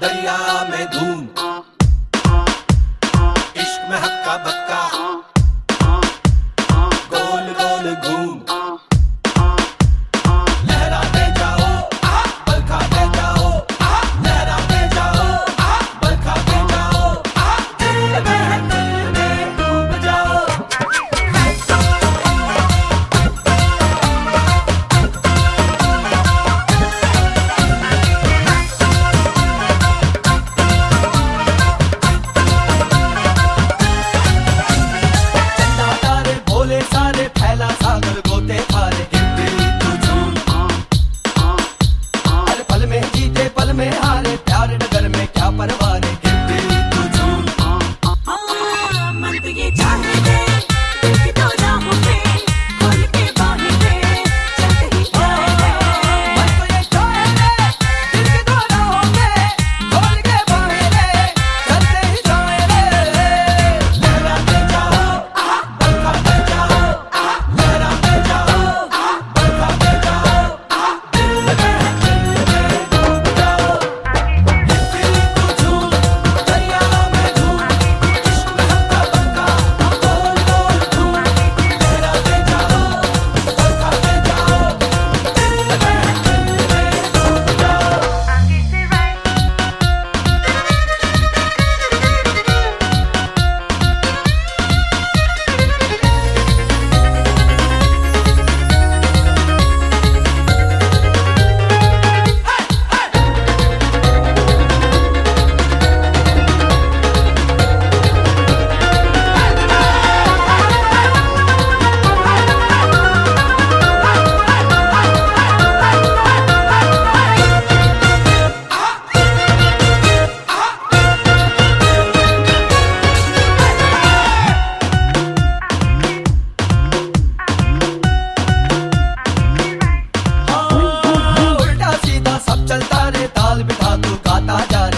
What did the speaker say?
दरिया में धूम, इश्क में हक्का बक्का, गोल गोल घूम, लहराते जाओ बल खाते जाओ, लहराते जाओ बल खाते जाओ, दिल में डूब जाओ। सारे फैला सागर गोते थारे, गिरती तू झूम, हर पल में जीते पल में हारे, प्यार नगर में क्या परवारे, गिरती तू झूम। मन तो ये चाहे दे, दिल की तो राहों पे, खोल के बाहें दे, चलते ही जाए दे। मन तो ये चाहे दे, दिल की तो राहों पे, खोल के बाहें दे, चलते ही जाए दे। लहराते जाओ बल खाते जाओ, लहराते जाओ बल खाते जाओ, दिल में डूब जाओ। गिरती तू झूम, दरिया में धूम, इश्क में हक्का बक्का, गोल गोल घूम, लहराते जाओ बल खाते जाओ, दिल में डूब जाओ। उल्टा सीधा सब चलता रे, ताल बिठा तू गाता जा रे।